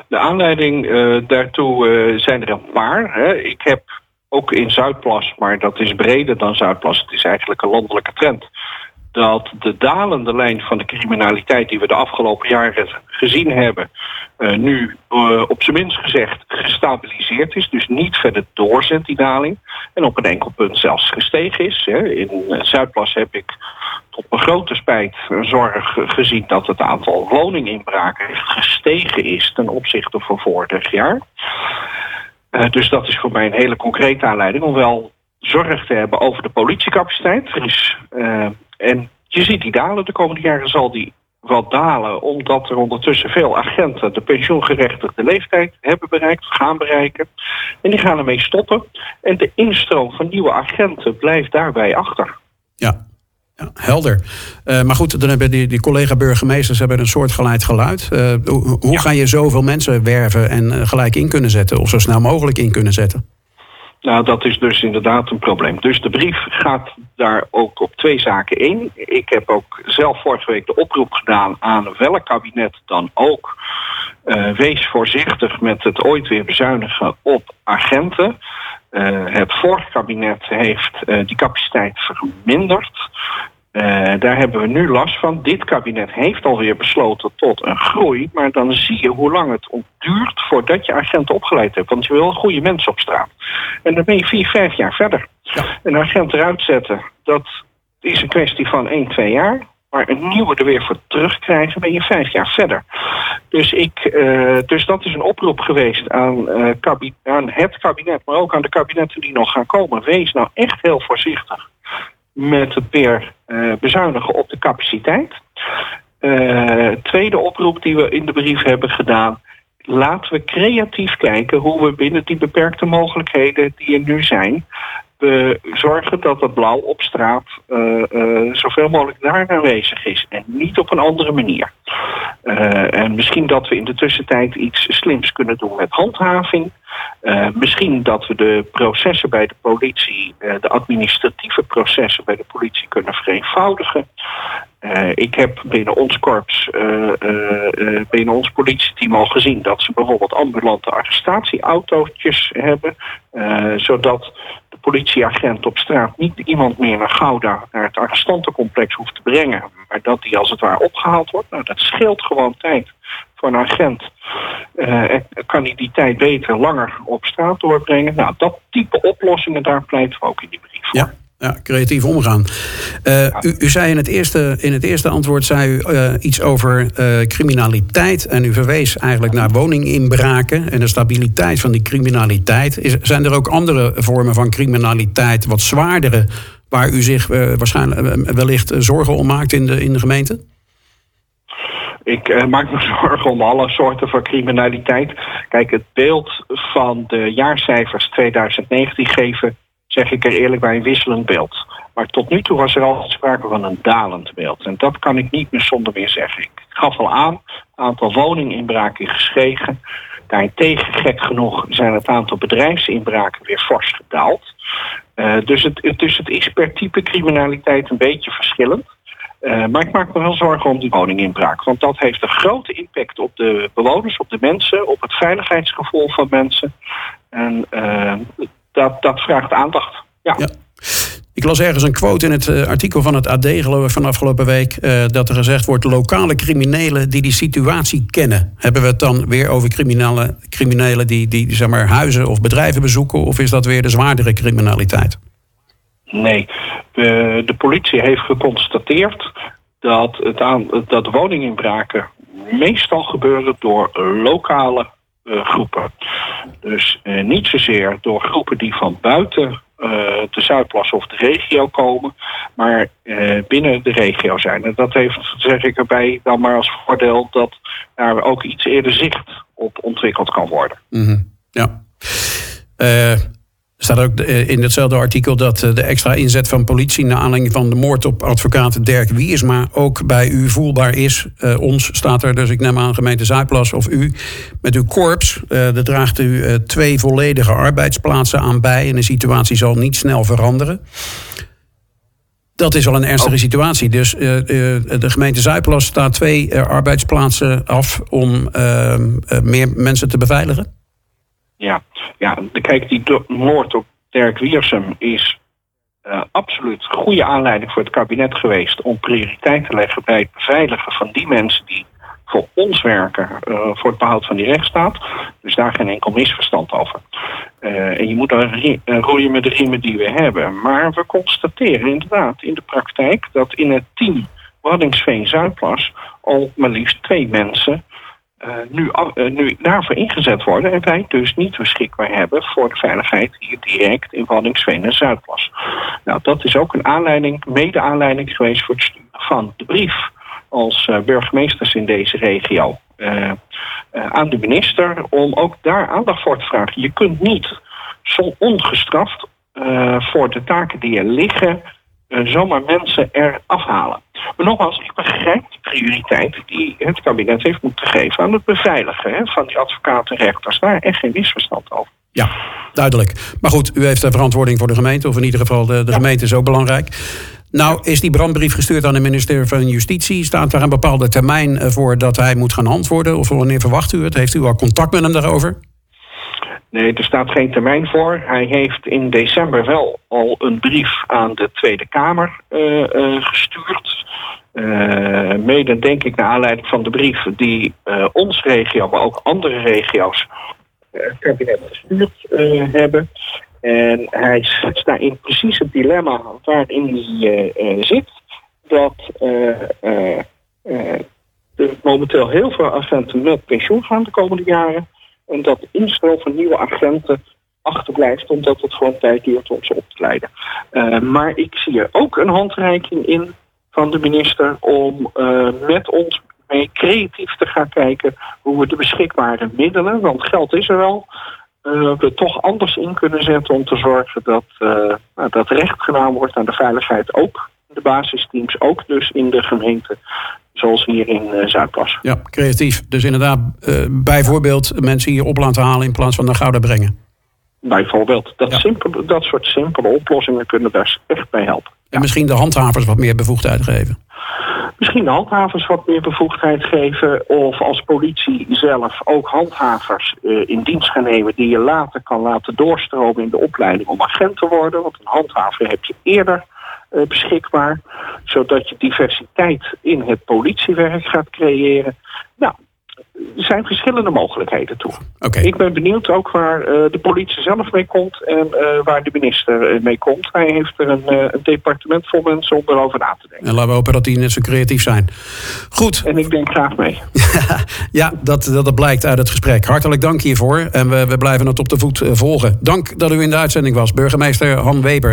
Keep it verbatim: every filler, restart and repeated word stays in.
De aanleiding uh, daartoe uh, zijn er een paar. Hè. Ik heb ook in Zuidplas, maar dat is breder dan Zuidplas. Het is eigenlijk een landelijke trend. Dat de dalende lijn van de criminaliteit die we de afgelopen jaren gezien hebben, uh, nu uh, op zijn minst gezegd gestabiliseerd is. Dus niet verder doorzet die daling. En op een enkel punt zelfs gestegen is. Hè. In uh, Zuidplas heb ik tot mijn grote spijt en zorg gezien dat het aantal woninginbraken gestegen is ten opzichte van vorig jaar. Uh, dus dat is voor mij een hele concrete aanleiding om wel zorg te hebben over de politiecapaciteit. Er is, uh, en je ziet die dalen. De komende jaren zal die wel dalen, omdat er ondertussen veel agenten de pensioengerechtigde leeftijd hebben bereikt, gaan bereiken. En die gaan ermee stoppen. En de instroom van nieuwe agenten blijft daarbij achter. Ja. Ja, helder. Uh, maar goed, dan hebben die, die collega-burgemeesters hebben een soortgelijk geluid. Uh, hoe hoe ja. ga je zoveel mensen werven en uh, gelijk in kunnen zetten? Of zo snel mogelijk in kunnen zetten? Nou, dat is dus inderdaad een probleem. Dus de brief gaat daar ook op twee zaken in. Ik heb ook zelf vorige week de oproep gedaan aan welk kabinet dan ook. Uh, wees voorzichtig met het ooit weer bezuinigen op agenten. Uh, het vorige kabinet heeft uh, die capaciteit verminderd. Uh, daar hebben we nu last van. Dit kabinet heeft alweer besloten tot een groei. Maar dan zie je hoe lang het duurt voordat je agenten opgeleid hebt. Want je wil goede mensen op straat. En dan ben je vier, vijf jaar verder. Ja. Een agent eruit zetten, dat is een kwestie van één, twee jaar. Maar een nieuwe er weer voor terugkrijgen, ben je vijf jaar verder. Dus, ik, uh, dus dat is een oproep geweest aan, uh, kabi- aan het kabinet, maar ook aan de kabinetten die nog gaan komen. Wees nou echt heel voorzichtig met het weer uh, bezuinigen op de capaciteit. Uh, tweede oproep die we in de brief hebben gedaan. Laten we creatief kijken hoe we binnen die beperkte mogelijkheden die er nu zijn, we zorgen dat het blauw op straat uh, uh, zoveel mogelijk daar aanwezig is. En niet op een andere manier. Uh, en misschien dat we in de tussentijd iets slims kunnen doen met handhaving. Uh, misschien dat we de processen bij de politie, uh, de administratieve processen bij de politie kunnen vereenvoudigen. Uh, ik heb binnen ons korps, uh, uh, uh, binnen ons politieteam al gezien dat ze bijvoorbeeld ambulante arrestatieautootjes hebben. Uh, zodat de politieagent op straat niet iemand meer naar Gouda, naar het arrestantencomplex hoeft te brengen. Maar dat die als het ware opgehaald wordt. Nou, dat scheelt gewoon tijd voor een agent. Uh, en kan hij die tijd beter langer op straat doorbrengen. Nou, dat type oplossingen, daar pleiten we ook in die brief voor. Ja. Ja, creatief omgaan. Uh, ja. u, u zei in het eerste, in het eerste antwoord zei u uh, iets over uh, criminaliteit. En u verwees eigenlijk naar woninginbraken en de stabiliteit van die criminaliteit. Is, zijn er ook andere vormen van criminaliteit, wat zwaardere, waar u zich uh, waarschijnlijk uh, wellicht uh, zorgen om maakt in de, in de gemeente? Ik uh, maak me zorgen om alle soorten van criminaliteit. Kijk, het beeld van de jaarcijfers twintig negentien geven, zeg ik er eerlijk bij, een wisselend beeld. Maar tot nu toe was er altijd sprake van een dalend beeld. En dat kan ik niet meer zonder meer zeggen. Ik gaf al aan, het aantal woninginbraken is gestegen. Daarentegen, gek genoeg, zijn het aantal bedrijfsinbraken weer fors gedaald. Uh, dus, het, dus het is per type criminaliteit een beetje verschillend. Uh, maar ik maak me wel zorgen om die woninginbraak. Want dat heeft een grote impact op de bewoners, op de mensen, op het veiligheidsgevoel van mensen. En uh, dat, dat vraagt aandacht. Ja. Ja. Ik las ergens een quote in het uh, artikel van het A D geloof ik van afgelopen week, Uh, dat er gezegd wordt, lokale criminelen die die situatie kennen. Hebben we het dan weer over criminelen, criminelen die, die zeg maar, huizen of bedrijven bezoeken? Of is dat weer de zwaardere criminaliteit? Nee, de, de politie heeft geconstateerd dat, het aan, dat woninginbraken meestal gebeuren door lokale uh, groepen. Dus uh, niet zozeer door groepen die van buiten uh, de Zuidplas of de regio komen, maar uh, binnen de regio zijn. En dat heeft, zeg ik erbij, dan maar als voordeel dat daar ook iets eerder zicht op ontwikkeld kan worden. Mm-hmm. Ja. Uh... Er staat ook in hetzelfde artikel dat de extra inzet van politie naar aanleiding van de moord op advocaat Dirk Wiersma ook bij u voelbaar is. Uh, ons staat er, dus ik neem aan gemeente Zuidplas of u, met uw korps. Uh, daar draagt u uh, twee volledige arbeidsplaatsen aan bij en de situatie zal niet snel veranderen. Dat is al een ernstige oh. situatie. Dus uh, uh, de gemeente Zuidplas staat twee uh, arbeidsplaatsen af om uh, uh, meer mensen te beveiligen? Ja, ja kijk, die do- moord op Dirk Wiersum is uh, absoluut een goede aanleiding voor het kabinet geweest om prioriteit te leggen bij het beveiligen van die mensen die voor ons werken, uh, voor het behoud van die rechtsstaat. Dus daar geen enkel misverstand over. Uh, en je moet dan rie- uh, roeien met de riemen die we hebben. Maar we constateren inderdaad in de praktijk dat in het team Waddinxveen-Zuidplas al maar liefst twee mensen uh, nu, uh, nu daarvoor ingezet worden. En wij dus niet beschikbaar hebben voor de veiligheid hier direct in Waddinxveen en Zuidplas. Nou, dat is ook een aanleiding, mede-aanleiding geweest voor het sturen van de brief als uh, burgemeesters in deze regio uh, uh, aan de minister om ook daar aandacht voor te vragen. Je kunt niet zo ongestraft uh, voor de taken die er liggen uh, zomaar mensen er afhalen. Maar nogmaals, ik begrijp de prioriteit die het kabinet heeft moeten geven aan het beveiligen hè, van die advocaten en rechters. Daar echt geen misverstand over. Ja, duidelijk. Maar goed, u heeft de verantwoording voor de gemeente, of in ieder geval de, de ja. gemeente is ook belangrijk. Nou, is die brandbrief gestuurd aan de minister van Justitie? Staat daar een bepaalde termijn voor dat hij moet gaan antwoorden? Of wanneer verwacht u het? Heeft u al contact met hem daarover? Nee, er staat geen termijn voor. Hij heeft in december wel al een brief aan de Tweede Kamer uh, uh, gestuurd. Uh, mede denk ik naar aanleiding van de brief die uh, ons regio, maar ook andere regio's uh, het kabinet gestuurd uh, hebben. En hij schetst daarin precies het dilemma waarin hij uh, uh, zit. Dat uh, uh, uh, er momenteel heel veel agenten met pensioen gaan de komende jaren. En dat de instroom van nieuwe agenten achterblijft, omdat het gewoon tijd duurt om ze op te leiden. Uh, maar ik zie er ook een handreiking in van de minister om uh, met ons mee creatief te gaan kijken hoe we de beschikbare middelen, want geld is er wel, Uh, we toch anders in kunnen zetten om te zorgen dat, uh, nou, dat recht gedaan wordt aan de veiligheid, ook in de basisteams, ook dus in de gemeente, zoals hier in uh, Zuidplas. Ja, creatief. Dus inderdaad uh, bijvoorbeeld mensen hier op laten halen in plaats van naar Gouda brengen. Bijvoorbeeld. Dat, ja. simpel, dat soort simpele oplossingen kunnen daar echt bij helpen. En ja. misschien de handhavers wat meer bevoegdheid geven. Misschien de handhavers wat meer bevoegdheid geven, of als politie zelf ook handhavers uh, in dienst gaan nemen die je later kan laten doorstromen in de opleiding om agent te worden. Want een handhaver heb je eerder uh, beschikbaar, zodat je diversiteit in het politiewerk gaat creëren. Nou, er zijn verschillende mogelijkheden toe. Okay. Ik ben benieuwd ook waar uh, de politie zelf mee komt en uh, waar de minister uh, mee komt. Hij heeft er een, uh, een departement vol mensen om erover na te denken. En laten we hopen dat die net zo creatief zijn. Goed. En ik denk graag mee. ja, dat, dat blijkt uit het gesprek. Hartelijk dank hiervoor. En we, we blijven het op de voet uh, volgen. Dank dat u in de uitzending was. Burgemeester Han Weber.